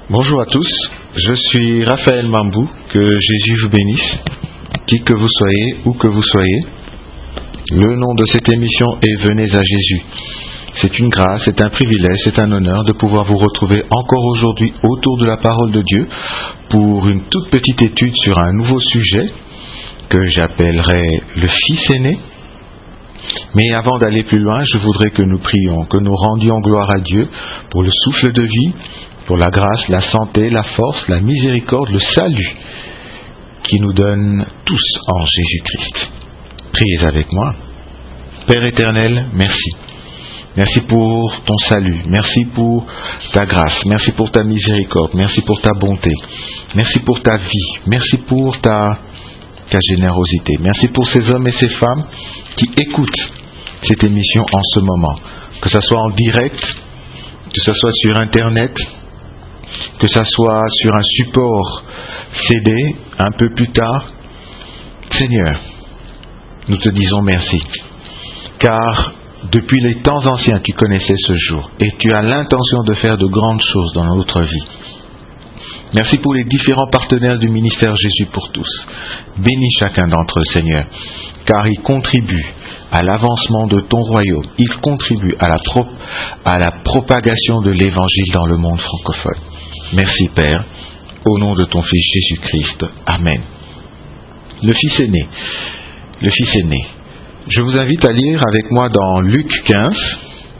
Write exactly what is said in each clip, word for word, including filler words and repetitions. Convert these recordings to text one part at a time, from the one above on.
Bonjour à tous, je suis Raphaël Mambou, que Jésus vous bénisse, qui que vous soyez, où que vous soyez. Le nom de cette émission est Venez à Jésus. C'est une grâce, c'est un privilège, c'est un honneur de pouvoir vous retrouver encore aujourd'hui autour de la parole de Dieu pour une toute petite étude sur un nouveau sujet que j'appellerai le Fils aîné. Mais avant d'aller plus loin, je voudrais que nous prions, que nous rendions gloire à Dieu pour le souffle de vie, pour la grâce, la santé, la force, la miséricorde, le salut qui nous donne tous en Jésus-Christ. Priez avec moi. Père éternel, merci. Merci pour ton salut. Merci pour ta grâce. Merci pour ta miséricorde. Merci pour ta bonté. Merci pour ta vie. Merci pour ta, ta générosité. Merci pour ces hommes et ces femmes qui écoutent cette émission en ce moment. Que ce soit en direct, que ce soit sur Internet, que ce soit sur un support C D un peu plus tard. Seigneur, nous te disons merci, car depuis les temps anciens tu connaissais ce jour et tu as l'intention de faire de grandes choses dans notre vie. Merci pour les différents partenaires du ministère Jésus pour tous. Bénis chacun d'entre eux, Seigneur, car ils contribuent à l'avancement de ton royaume. Ils contribuent à la, pro- à la propagation de l'évangile dans le monde francophone. Merci Père, au nom de ton Fils Jésus-Christ. Amen. Le Fils aîné. Le Fils aîné. Je vous invite à lire avec moi dans Luc quinze,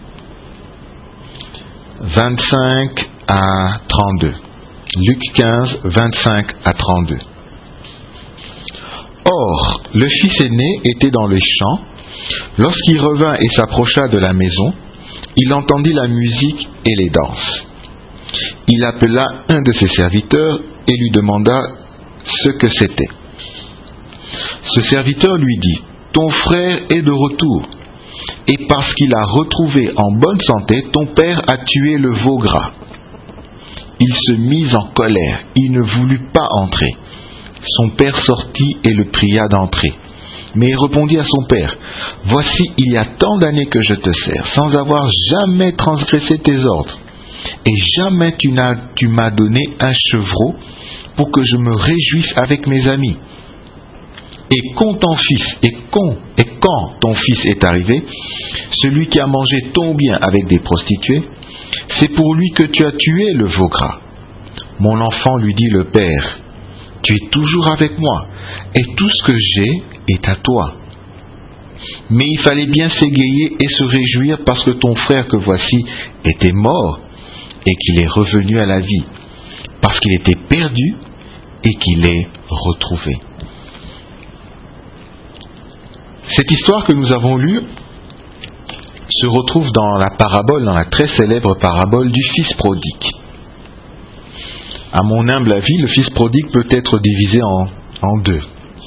vingt-cinq à trente-deux. Luc quinze, vingt-cinq à trente-deux. Or, le fils aîné était dans les champs. Lorsqu'il revint et s'approcha de la maison, il entendit la musique et les danses. Il appela un de ses serviteurs et lui demanda ce que c'était. Ce serviteur lui dit: « Ton frère est de retour, et parce qu'il a retrouvé en bonne santé, ton père a tué le veau gras. » Il se mit en colère, il ne voulut pas entrer. Son père sortit et le pria d'entrer. Mais il répondit à son père: « Voici, il y a tant d'années que je te sers, sans avoir jamais transgressé tes ordres. Et jamais tu, n'as, tu m'as donné un chevreau pour que je me réjouisse avec mes amis. Et quand ton fils, et quand, et quand ton fils est arrivé, celui qui a mangé ton bien avec des prostituées, c'est pour lui que tu as tué le veau gras. » Mon enfant, lui dit le père, tu es toujours avec moi, et tout ce que j'ai est à toi. Mais il fallait bien s'égayer et se réjouir parce que ton frère que voici était mort et qu'il est revenu à la vie, parce qu'il était perdu et qu'il est retrouvé. Cette histoire que nous avons lue se retrouve dans la parabole, dans la très célèbre parabole du fils prodigue. À mon humble avis, le fils prodigue peut être divisé en, en deux.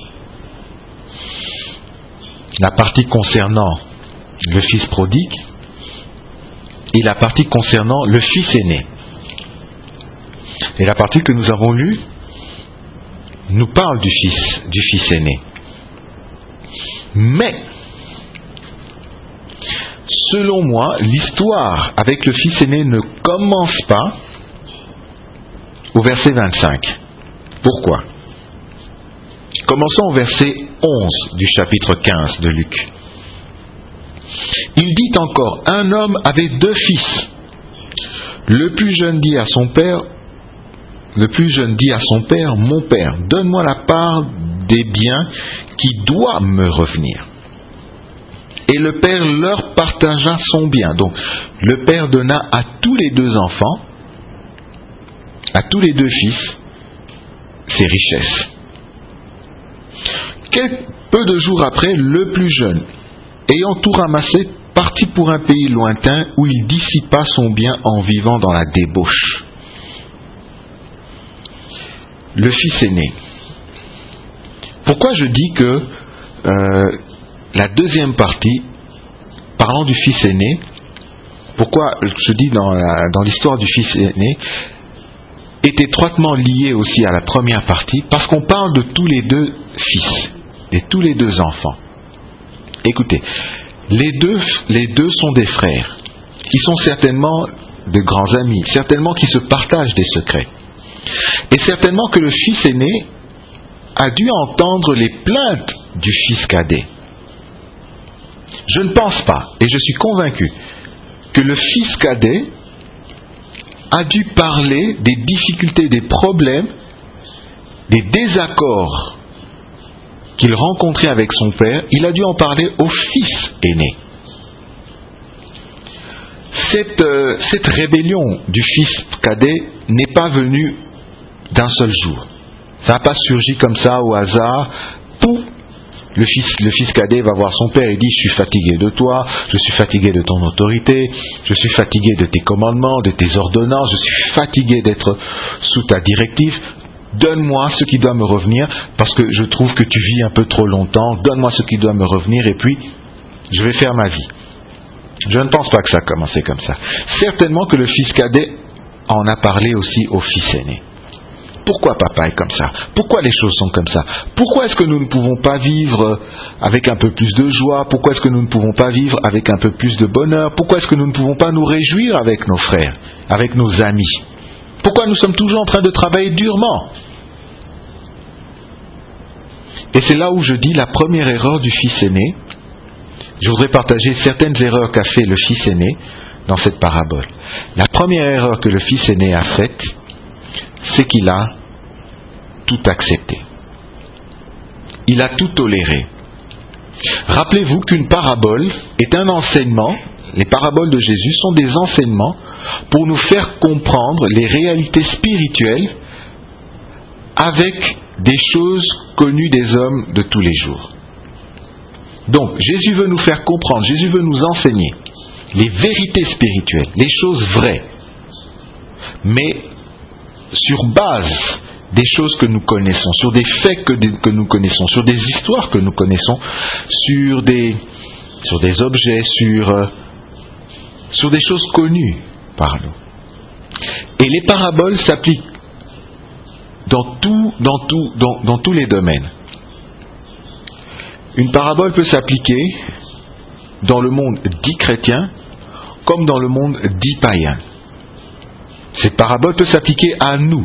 La partie concernant le fils prodigue et la partie concernant le fils aîné. Et la partie que nous avons lue nous parle du fils, du fils aîné. Mais, selon moi, l'histoire avec le fils aîné ne commence pas au verset vingt-cinq. Pourquoi ? Commençons au verset onze du chapitre quinze de Luc. Il dit encore: un homme avait deux fils. Le plus jeune dit à son père, le plus jeune dit à son père, mon père, donne-moi la part des biens qui doit me revenir. Et le père leur partagea son bien. Donc, le père donna à tous les deux enfants, à tous les deux fils, ses richesses. Quelques, peu de jours après, le plus jeune, ayant tout ramassé, partit pour un pays lointain où il dissipa son bien en vivant dans la débauche. Le fils aîné. Pourquoi je dis que euh, la deuxième partie, parlant du fils aîné, pourquoi je dis dans, la, dans l'histoire du fils aîné, est étroitement liée aussi à la première partie, parce qu'on parle de tous les deux fils, de tous les deux enfants. Écoutez, les deux, les deux sont des frères, qui sont certainement de grands amis, certainement qui se partagent des secrets. Et certainement que le fils aîné a dû entendre les plaintes du fils cadet. Je ne pense pas, et je suis convaincu, que le fils cadet a dû parler des difficultés, des problèmes, des désaccords qu'il rencontrait avec son père. Il a dû en parler au fils aîné. Cette, euh, cette rébellion du fils cadet n'est pas venue d'un seul jour. Ça n'a pas surgi comme ça au hasard. Pouf, le fils, le fils cadet va voir son père et dit: je suis fatigué de toi, je suis fatigué de ton autorité, je suis fatigué de tes commandements, de tes ordonnances, je suis fatigué d'être sous ta directive. Donne-moi ce qui doit me revenir, parce que je trouve que tu vis un peu trop longtemps. Donne-moi ce qui doit me revenir et puis je vais faire ma vie. Je ne pense pas que ça a commencé comme ça. Certainement que le fils cadet en a parlé aussi au fils aîné. Pourquoi papa est comme ça? Pourquoi les choses sont comme ça? Pourquoi est-ce que nous ne pouvons pas vivre avec un peu plus de joie? Pourquoi est-ce que nous ne pouvons pas vivre avec un peu plus de bonheur? Pourquoi est-ce que nous ne pouvons pas nous réjouir avec nos frères, avec nos amis? Pourquoi nous sommes toujours en train de travailler durement? Et c'est là où je dis la première erreur du fils aîné. Je voudrais partager certaines erreurs qu'a fait le fils aîné dans cette parabole. La première erreur que le fils aîné a faite, c'est qu'il a tout accepté. Il a tout toléré. Rappelez-vous qu'une parabole est un enseignement. Les paraboles de Jésus sont des enseignements pour nous faire comprendre les réalités spirituelles avec des choses connues des hommes de tous les jours. Donc, Jésus veut nous faire comprendre, Jésus veut nous enseigner les vérités spirituelles, les choses vraies, mais sur base des choses que nous connaissons, sur des faits que, que nous connaissons, sur des histoires que nous connaissons, sur des, sur des objets, sur, euh, sur des choses connues par nous. Et les paraboles s'appliquent dans, tout, dans, tout, dans, dans tous les domaines. Une parabole peut s'appliquer dans le monde dit chrétien comme dans le monde dit païen. Cette parabole peut s'appliquer à nous,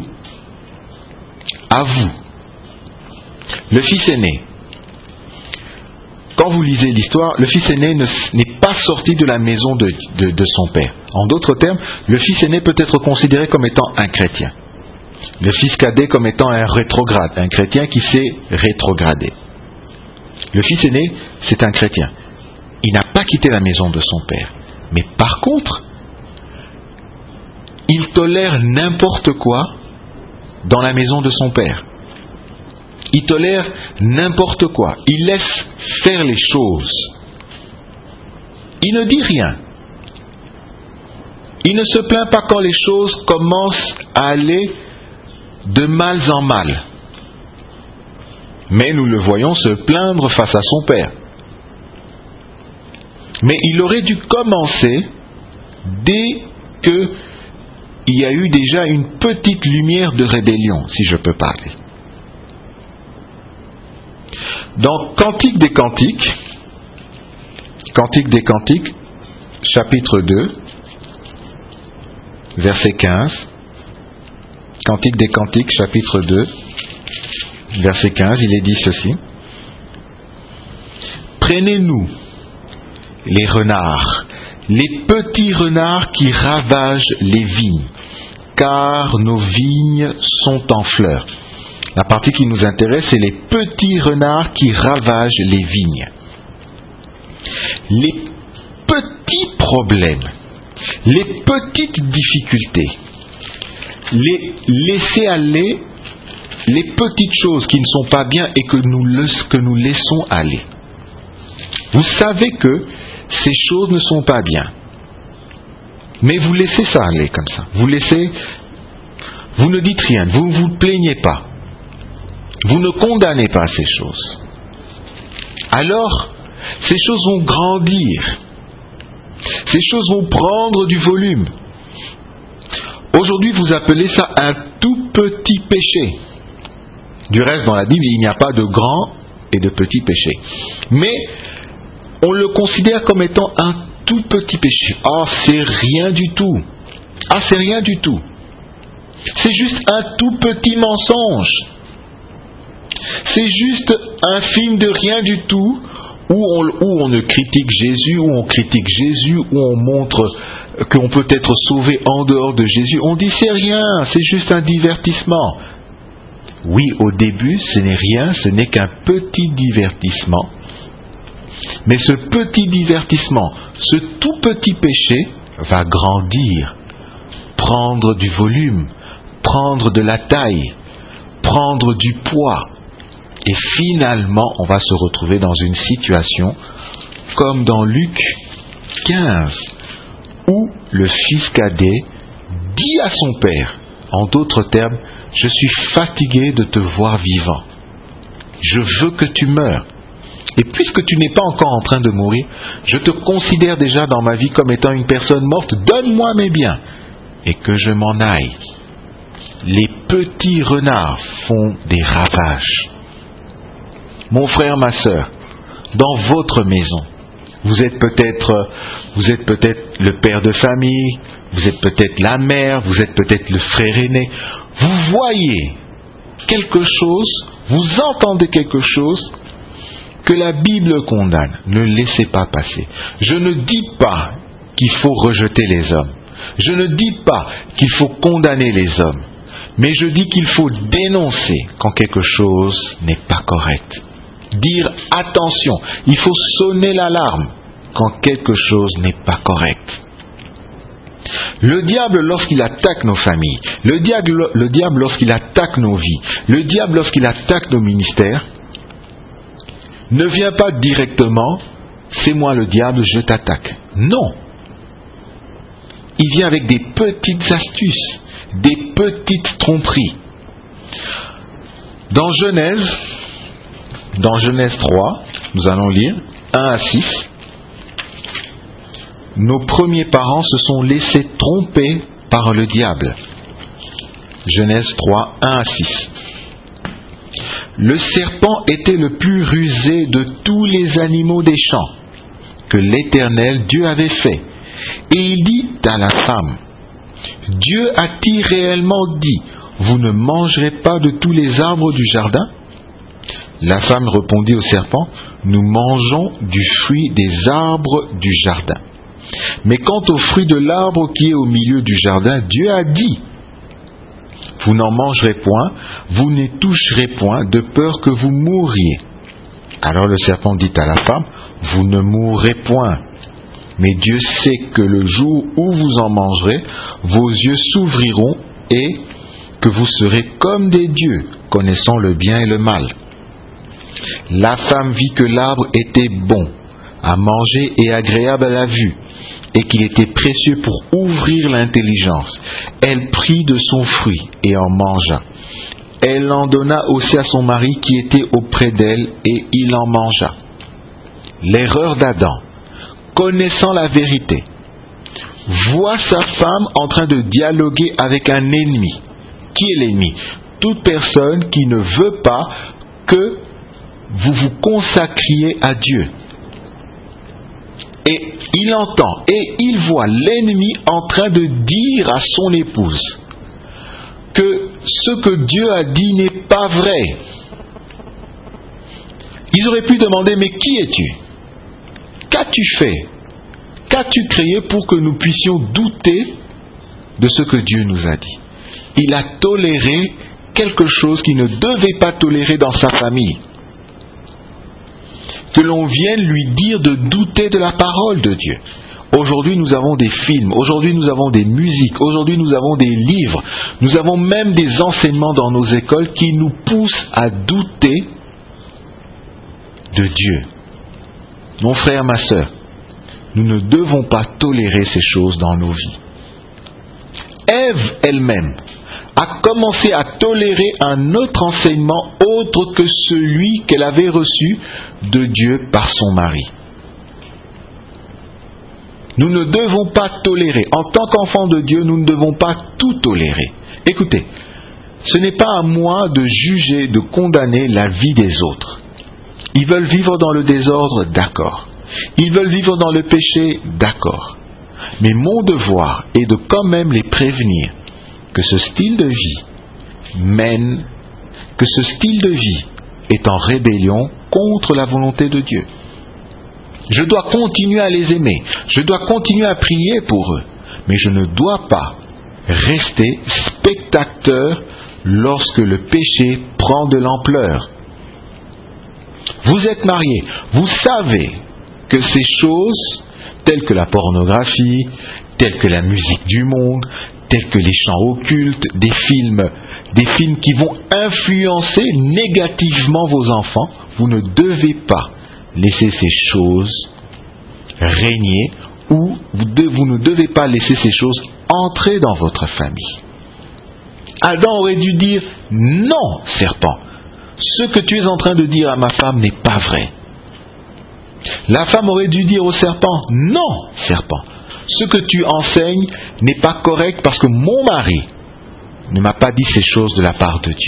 à vous. Le fils aîné. Quand vous lisez l'histoire, le fils aîné ne, n'est pas sorti de la maison de, de, de son père. En d'autres termes, le fils aîné peut être considéré comme étant un chrétien. Le fils cadet comme étant un rétrograde, un chrétien qui s'est rétrogradé. Le fils aîné, c'est un chrétien. Il n'a pas quitté la maison de son père. Mais par contre, il tolère n'importe quoi dans la maison de son père. Il tolère n'importe quoi. Il laisse faire les choses. Il ne dit rien. Il ne se plaint pas quand les choses commencent à aller de mal en mal. Mais nous le voyons se plaindre face à son père. Mais il aurait dû commencer dès qu'il y a eu déjà une petite lumière de rébellion, si je peux parler. Dans Cantique des Cantiques, Cantique des Cantiques, chapitre deux, verset quinze, Cantique des Cantiques, chapitre deux, verset quinze, il est dit ceci: Prenez-nous les renards, les petits renards qui ravagent les vignes, car nos vignes sont en fleurs. La partie qui nous intéresse, c'est les petits renards qui ravagent les vignes. Les petits problèmes, les petites difficultés, les laisser aller, les petites choses qui ne sont pas bien et que nous, que nous laissons aller. Vous savez que ces choses ne sont pas bien. Mais vous laissez ça aller comme ça. Vous laissez, vous ne dites rien, vous ne vous plaignez pas. Vous ne condamnez pas ces choses. Alors, ces choses vont grandir. Ces choses vont prendre du volume. Aujourd'hui, vous appelez ça un tout petit péché. Du reste, dans la Bible, il n'y a pas de grand et de petit péché. Mais on le considère comme étant un tout petit péché. Oh, c'est rien du tout. Ah, c'est rien du tout. C'est juste un tout petit mensonge. C'est juste un film de rien du tout où on, où on ne critique Jésus, où on critique Jésus, où on montre qu'on peut être sauvé en dehors de Jésus. On dit c'est rien, c'est juste un divertissement. Oui, au début, ce n'est rien, ce n'est qu'un petit divertissement. Mais ce petit divertissement, ce tout petit péché va grandir, prendre du volume, prendre de la taille, prendre du poids. Et finalement, on va se retrouver dans une situation comme dans Luc quinze, où le fils cadet dit à son père, en d'autres termes, « Je suis fatigué de te voir vivant. Je veux que tu meures. Et puisque tu n'es pas encore en train de mourir, je te considère déjà dans ma vie comme étant une personne morte. Donne-moi mes biens et que je m'en aille. » Les petits renards font des ravages. Mon frère, ma sœur, dans votre maison, vous êtes peut-être, vous êtes peut-être le père de famille, vous êtes peut-être la mère, vous êtes peut-être le frère aîné. Vous voyez quelque chose, vous entendez quelque chose que la Bible condamne. Ne laissez pas passer. Je ne dis pas qu'il faut rejeter les hommes. Je ne dis pas qu'il faut condamner les hommes. Mais je dis qu'il faut dénoncer quand quelque chose n'est pas correct. Dire attention, il faut sonner l'alarme quand quelque chose n'est pas correct. Le diable, lorsqu'il attaque nos familles, le diable, le diable lorsqu'il attaque nos vies, le diable lorsqu'il attaque nos ministères, ne vient pas directement, c'est moi le diable, je t'attaque. Non. Il vient avec des petites astuces, des petites tromperies. Dans Genèse, dans Genèse trois, nous allons lire un à six. Nos premiers parents se sont laissés tromper par le diable. Genèse trois, un à six. Le serpent était le plus rusé de tous les animaux des champs que l'Éternel Dieu avait fait. Et il dit à la femme, Dieu a-t-il réellement dit, vous ne mangerez pas de tous les arbres du jardin? La femme répondit au serpent, nous mangeons du fruit des arbres du jardin. Mais quant au fruit de l'arbre qui est au milieu du jardin, Dieu a dit, vous n'en mangerez point, vous n'y toucherez point, de peur que vous mouriez. Alors le serpent dit à la femme, vous ne mourrez point. Mais Dieu sait que le jour où vous en mangerez, vos yeux s'ouvriront et que vous serez comme des dieux, connaissant le bien et le mal. La femme vit que l'arbre était bon à manger et agréable à la vue, et qu'il était précieux pour ouvrir l'intelligence. Elle prit de son fruit et en mangea. Elle en donna aussi à son mari qui était auprès d'elle, et il en mangea. L'erreur d'Adam, connaissant la vérité, voit sa femme en train de dialoguer avec un ennemi. Qui est l'ennemi? Toute personne qui ne veut pas que vous vous consacriez à Dieu. Et il entend et il voit l'ennemi en train de dire à son épouse que ce que Dieu a dit n'est pas vrai. Ils auraient pu demander, mais qui es-tu? Qu'as-tu fait? Qu'as-tu créé pour que nous puissions douter de ce que Dieu nous a dit? Il a toléré quelque chose qu'il ne devait pas tolérer dans sa famille. Que l'on vienne lui dire de douter de la parole de Dieu. Aujourd'hui, nous avons des films, aujourd'hui, nous avons des musiques, aujourd'hui, nous avons des livres, nous avons même des enseignements dans nos écoles qui nous poussent à douter de Dieu. Mon frère, ma sœur, nous ne devons pas tolérer ces choses dans nos vies. Ève elle-même a commencé à tolérer un autre enseignement autre que celui qu'elle avait reçu de Dieu par son mari. Nous ne devons pas tolérer. En tant qu'enfants de Dieu, nous ne devons pas tout tolérer. Écoutez, ce n'est pas à moi de juger, de condamner la vie des autres. Ils veulent vivre dans le désordre, d'accord. Ils veulent vivre dans le péché, d'accord. Mais mon devoir est de quand même les prévenir que ce style de vie mène, que ce style de vie est en rébellion contre la volonté de Dieu. Je dois continuer à les aimer, je dois continuer à prier pour eux, mais je ne dois pas rester spectateur lorsque le péché prend de l'ampleur. Vous êtes mariés, vous savez que ces choses, telles que la pornographie, telles que la musique du monde, telles que les chants occultes, des films, des films qui vont influencer négativement vos enfants, vous ne devez pas laisser ces choses régner, ou vous, de, vous ne devez pas laisser ces choses entrer dans votre famille. Adam aurait dû dire « Non, serpent, ce que tu es en train de dire à ma femme n'est pas vrai. » La femme aurait dû dire au serpent « Non, serpent, ce que tu enseignes n'est pas correct parce que mon mari ne m'a pas dit ces choses de la part de Dieu. »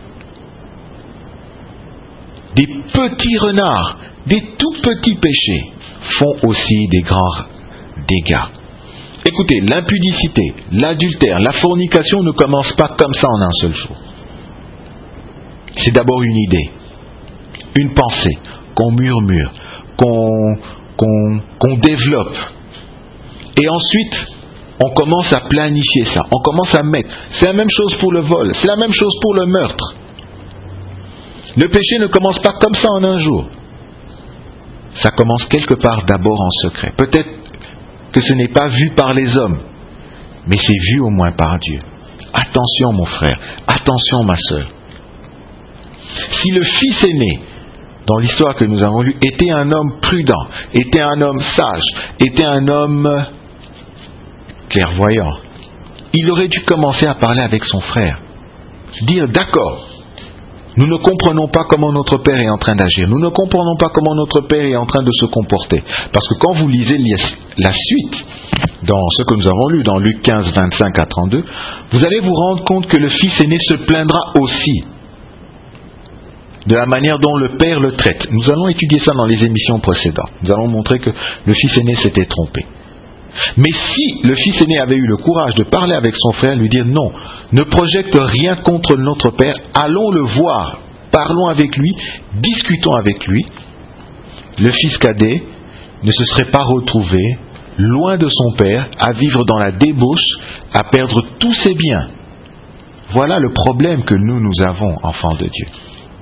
Des petits renards, des tout petits péchés font aussi des grands dégâts. Écoutez, l'impudicité, l'adultère, la fornication ne commencent pas comme ça en un seul jour. C'est d'abord une idée, une pensée qu'on murmure, qu'on, qu'on, qu'on développe. Et ensuite, on commence à planifier ça, on commence à mettre. C'est la même chose pour le vol, c'est la même chose pour le meurtre. Le péché ne commence pas comme ça en un jour. Ça commence quelque part d'abord en secret. Peut-être que ce n'est pas vu par les hommes, mais c'est vu au moins par Dieu. Attention mon frère, attention ma sœur. Si le fils aîné, dans l'histoire que nous avons lue, était un homme prudent, était un homme sage, était un homme clairvoyant, il aurait dû commencer à parler avec son frère. Dire, d'accord, nous ne comprenons pas comment notre Père est en train d'agir. Nous ne comprenons pas comment notre Père est en train de se comporter. Parce que quand vous lisez la suite, dans ce que nous avons lu, dans Luc quinze, vingt-cinq à trente-deux, vous allez vous rendre compte que le fils aîné se plaindra aussi de la manière dont le Père le traite. Nous allons étudier ça dans les émissions précédentes. Nous allons montrer que le fils aîné s'était trompé. Mais si le fils aîné avait eu le courage de parler avec son frère, lui dire non, ne projette rien contre notre père, allons le voir, parlons avec lui, discutons avec lui, le fils cadet ne se serait pas retrouvé loin de son père, à vivre dans la débauche, à perdre tous ses biens. Voilà le problème que nous, nous avons, enfants de Dieu.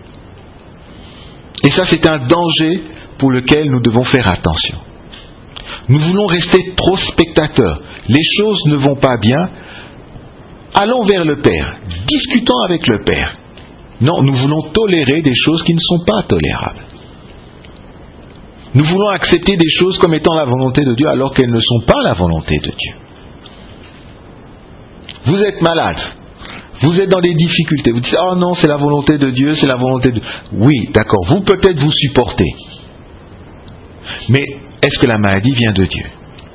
Et ça, c'est un danger pour lequel nous devons faire attention. Nous voulons rester trop spectateurs. Les choses ne vont pas bien. Allons vers le Père. Discutons avec le Père. Non, nous voulons tolérer des choses qui ne sont pas tolérables. Nous voulons accepter des choses comme étant la volonté de Dieu alors qu'elles ne sont pas la volonté de Dieu. Vous êtes malade. Vous êtes dans des difficultés. Vous dites, oh non, c'est la volonté de Dieu, c'est la volonté de... Oui, d'accord. Vous peut-être vous supportez. Mais est-ce que la maladie vient de Dieu?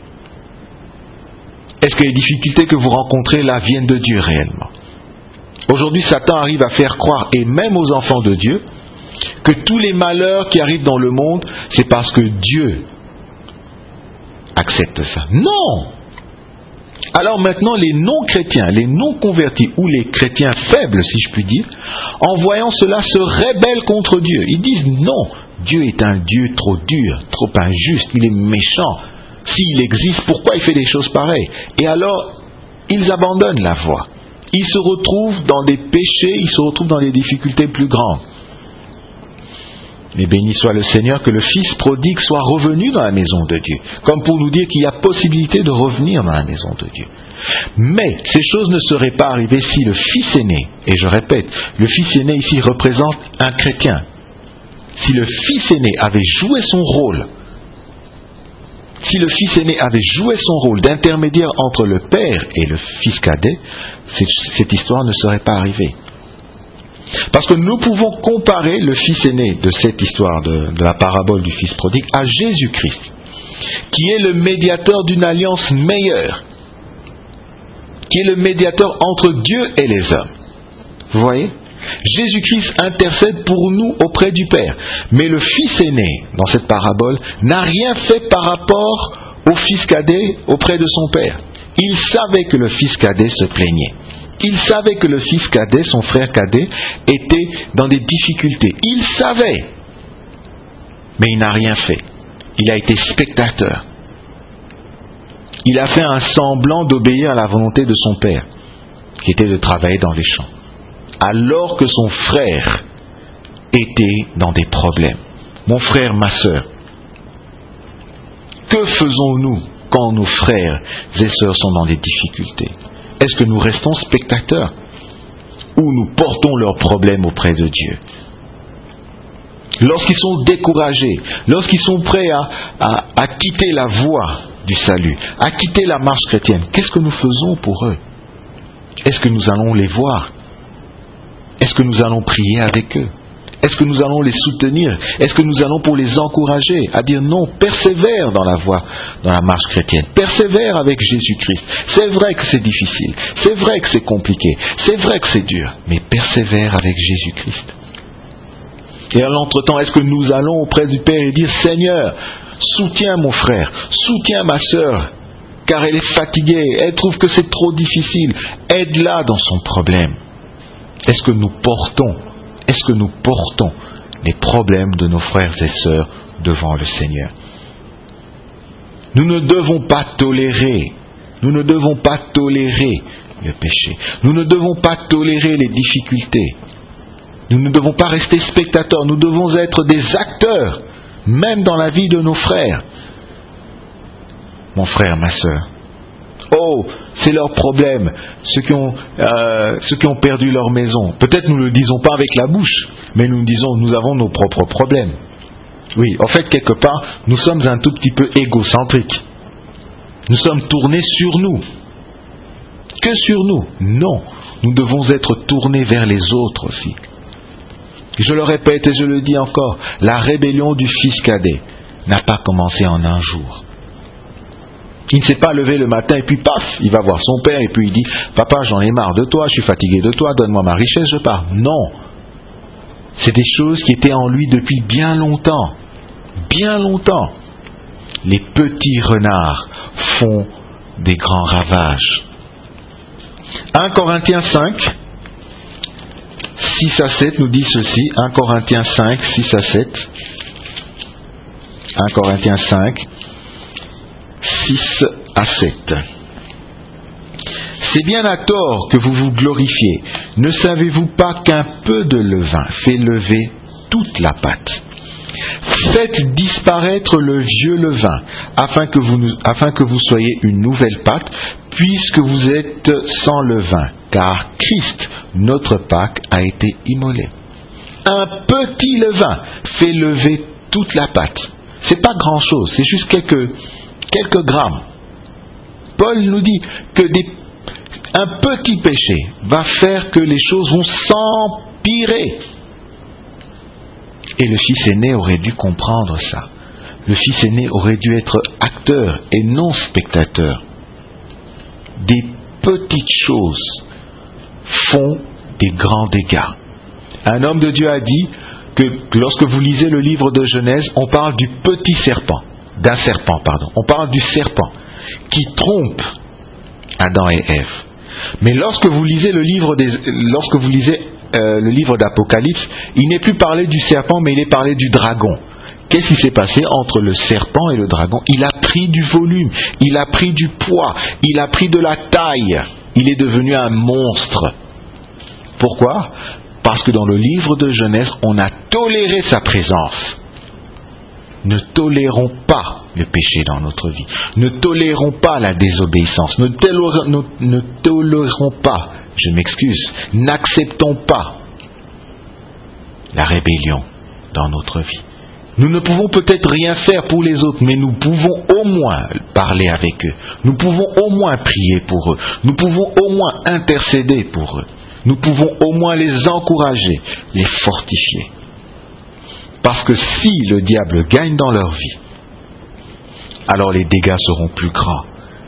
Est-ce que les difficultés que vous rencontrez là viennent de Dieu réellement? Aujourd'hui, Satan arrive à faire croire, et même aux enfants de Dieu, que tous les malheurs qui arrivent dans le monde, c'est parce que Dieu accepte ça. Non! Alors maintenant, les non-chrétiens, les non-convertis, ou les chrétiens faibles, si je puis dire, en voyant cela, se rebellent contre Dieu. Ils disent non, Dieu est un Dieu trop dur, trop injuste, il est méchant. S'il existe, pourquoi il fait des choses pareilles? Et alors, ils abandonnent la voie. Ils se retrouvent dans des péchés, ils se retrouvent dans des difficultés plus grandes. Mais béni soit le Seigneur que le Fils prodigue soit revenu dans la maison de Dieu, comme pour nous dire qu'il y a possibilité de revenir dans la maison de Dieu. Mais ces choses ne seraient pas arrivées si le Fils aîné, et je répète, le Fils aîné ici représente un chrétien, si le Fils aîné avait joué son rôle, si le Fils aîné avait joué son rôle d'intermédiaire entre le Père et le Fils cadet, cette histoire ne serait pas arrivée. Parce que nous pouvons comparer le fils aîné de cette histoire de, de la parabole du fils prodigue à Jésus-Christ, qui est le médiateur d'une alliance meilleure, qui est le médiateur entre Dieu et les hommes. Vous voyez? Jésus-Christ intercède pour nous auprès du Père. Mais le fils aîné, dans cette parabole, n'a rien fait par rapport au fils cadet auprès de son père. Il savait que le fils cadet se plaignait. Il savait que le fils cadet, son frère cadet, était dans des difficultés. Il savait. Mais il n'a rien fait. Il a été spectateur. Il a fait un semblant d'obéir à la volonté de son père, qui était de travailler dans les champs, alors que son frère était dans des problèmes. Mon frère, ma sœur, que faisons-nous quand nos frères et sœurs sont dans des difficultés? Est-ce que nous restons spectateurs ou nous portons leurs problèmes auprès de Dieu? Lorsqu'ils sont découragés, lorsqu'ils sont prêts à, à, à quitter la voie du salut, à quitter la marche chrétienne, qu'est-ce que nous faisons pour eux? Est-ce que nous allons les voir? Est-ce que nous allons prier avec eux? Est-ce que nous allons les soutenir? Est-ce que nous allons pour les encourager à dire non, persévère dans la voie, dans la marche chrétienne, persévère avec Jésus-Christ. C'est vrai que c'est difficile, c'est vrai que c'est compliqué, c'est vrai que c'est dur, mais persévère avec Jésus-Christ. Et à l'entretemps, est-ce que nous allons auprès du Père et dire Seigneur, soutiens mon frère, soutiens ma sœur, car elle est fatiguée, elle trouve que c'est trop difficile, aide-la dans son problème. Est-ce que nous portons, est-ce que nous portons les problèmes de nos frères et sœurs devant le Seigneur? Nous ne devons pas tolérer, nous ne devons pas tolérer le péché. Nous ne devons pas tolérer les difficultés. Nous ne devons pas rester spectateurs, nous devons être des acteurs, même dans la vie de nos frères. Mon frère, ma sœur, oh, c'est leur problème, ceux qui ont, euh, ceux qui ont perdu leur maison. Peut-être nous ne le disons pas avec la bouche, mais nous disons, nous avons nos propres problèmes. Oui, en fait, quelque part, nous sommes un tout petit peu égocentriques. Nous sommes tournés sur nous. Que sur nous? Non, nous devons être tournés vers les autres aussi. Je le répète et je le dis encore, la rébellion du fils cadet n'a pas commencé en un jour. Il ne s'est pas levé le matin et puis paf, il va voir son père et puis il dit « Papa, j'en ai marre de toi, je suis fatigué de toi, donne-moi ma richesse, je pars. » Non, c'est des choses qui étaient en lui depuis bien longtemps, bien longtemps. Les petits renards font des grands ravages. un Corinthiens cinq, six à sept nous dit ceci, un Corinthiens cinq, six à sept. un Corinthiens cinq, six à sept. C'est bien à tort que vous vous glorifiez. Ne savez-vous pas qu'un peu de levain fait lever toute la pâte? Faites disparaître le vieux levain, afin que vous, afin que vous soyez une nouvelle pâte, puisque vous êtes sans levain, car Christ, notre Pâque, a été immolé. Un petit levain fait lever toute la pâte. C'est pas grand chose, c'est juste quelques, quelques grammes. Paul nous dit que des, un petit péché va faire que les choses vont s'empirer. Et le fils aîné aurait dû comprendre ça. Le fils aîné aurait dû être acteur et non spectateur. Des petites choses font des grands dégâts. Un homme de Dieu a dit que lorsque vous lisez le livre de Genèse, on parle du petit serpent, d'un serpent, pardon. On parle du serpent qui trompe Adam et Ève. Mais lorsque vous lisez le livre des, lorsque vous lisez euh, le livre d'Apocalypse, il n'est plus parlé du serpent, mais il est parlé du dragon. Qu'est-ce qui s'est passé entre le serpent et le dragon? Il a pris du volume, il a pris du poids, il a pris de la taille. Il est devenu un monstre. Pourquoi? Parce que dans le livre de Genèse, on a toléré sa présence. Ne tolérons pas le péché dans notre vie. Ne tolérons pas la désobéissance. Ne tolérons, ne, ne tolérons pas, je m'excuse, n'acceptons pas la rébellion dans notre vie. Nous ne pouvons peut-être rien faire pour les autres, mais nous pouvons au moins parler avec eux. Nous pouvons au moins prier pour eux. Nous pouvons au moins intercéder pour eux. Nous pouvons au moins les encourager, les fortifier. Parce que si le diable gagne dans leur vie, alors les dégâts seront plus grands.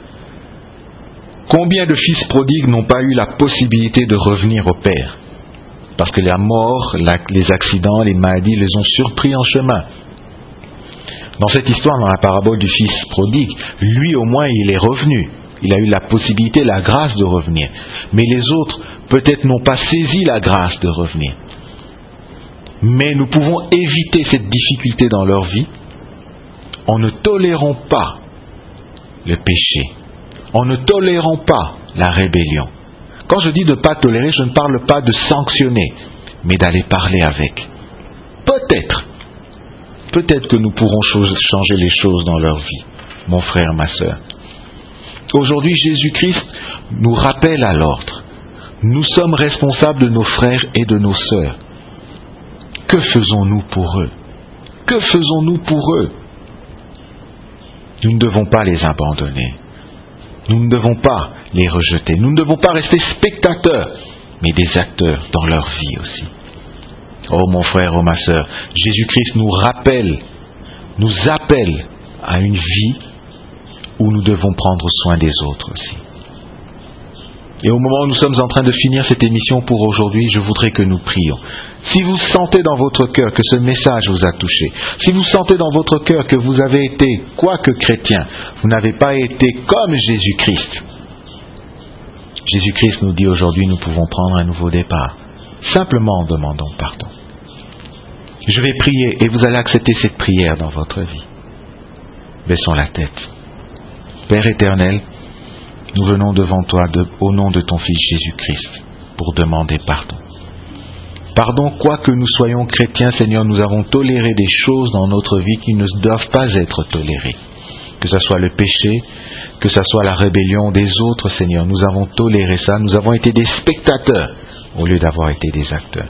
Combien de fils prodigues n'ont pas eu la possibilité de revenir au Père? Parce que la mort, la, les accidents, les maladies les ont surpris en chemin. Dans cette histoire, dans la parabole du fils prodigue, lui au moins il est revenu. Il a eu la possibilité, la grâce de revenir. Mais les autres, peut-être n'ont pas saisi la grâce de revenir. Mais nous pouvons éviter cette difficulté dans leur vie en ne tolérant pas le péché, en ne tolérant pas la rébellion. Quand je dis de ne pas tolérer, je ne parle pas de sanctionner, mais d'aller parler avec. Peut-être, peut-être que nous pourrons changer les choses dans leur vie, mon frère, ma sœur. Aujourd'hui, Jésus-Christ nous rappelle à l'ordre. Nous sommes responsables de nos frères et de nos sœurs. Que faisons-nous pour eux? Que faisons-nous pour eux? Nous ne devons pas les abandonner. Nous ne devons pas les rejeter. Nous ne devons pas rester spectateurs, mais des acteurs dans leur vie aussi. Oh mon frère, oh ma sœur, Jésus-Christ nous rappelle, nous appelle à une vie où nous devons prendre soin des autres aussi. Et au moment où nous sommes en train de finir cette émission pour aujourd'hui, je voudrais que nous prions. Si vous sentez dans votre cœur que ce message vous a touché, si vous sentez dans votre cœur que vous avez été, quoique chrétien, vous n'avez pas été comme Jésus-Christ. Jésus-Christ nous dit aujourd'hui, nous pouvons prendre un nouveau départ, simplement en demandant pardon. Je vais prier et vous allez accepter cette prière dans votre vie. Baissons la tête. Père éternel, nous venons devant toi de, au nom de ton Fils Jésus-Christ pour demander pardon. Pardon, quoique nous soyons chrétiens, Seigneur, nous avons toléré des choses dans notre vie qui ne doivent pas être tolérées. Que ce soit le péché, que ce soit la rébellion des autres, Seigneur, nous avons toléré ça, nous avons été des spectateurs au lieu d'avoir été des acteurs.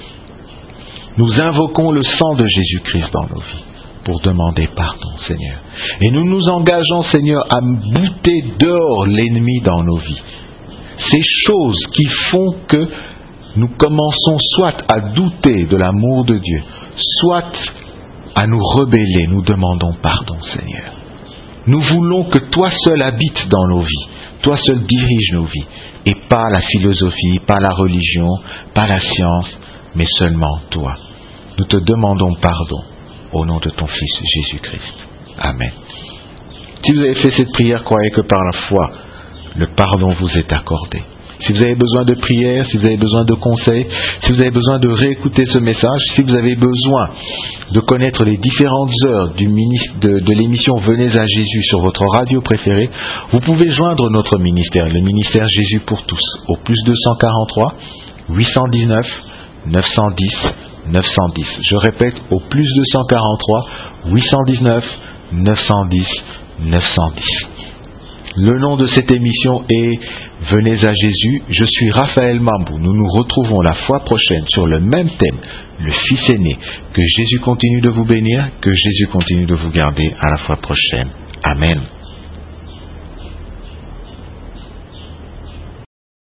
Nous invoquons le sang de Jésus-Christ dans nos vies pour demander pardon, Seigneur. Et nous nous engageons, Seigneur, à bouter dehors l'ennemi dans nos vies. Ces choses qui font que nous commençons soit à douter de l'amour de Dieu, soit à nous rebeller, nous demandons pardon, Seigneur. Nous voulons que toi seul habites dans nos vies, toi seul dirige nos vies, et pas la philosophie, pas la religion, pas la science, mais seulement toi. Nous te demandons pardon au nom de ton Fils Jésus-Christ. Amen. Si vous avez fait cette prière, croyez que par la foi, le pardon vous est accordé. Si vous avez besoin de prière, si vous avez besoin de conseils, si vous avez besoin de réécouter ce message, si vous avez besoin de connaître les différentes heures du ministre de, de l'émission Venez à Jésus sur votre radio préférée, vous pouvez joindre notre ministère, le ministère Jésus pour tous, au plus deux cent quarante-trois, huit cent dix-neuf, neuf cent dix, neuf cent dix. Je répète, au plus deux cent quarante-trois, huit cent dix-neuf, neuf cent dix, neuf cent dix. Le nom de cette émission est Venez à Jésus. Je suis Raphaël Mambou. Nous nous retrouvons la fois prochaine sur le même thème, le Fils aîné. Que Jésus continue de vous bénir, que Jésus continue de vous garder. À la fois prochaine. Amen.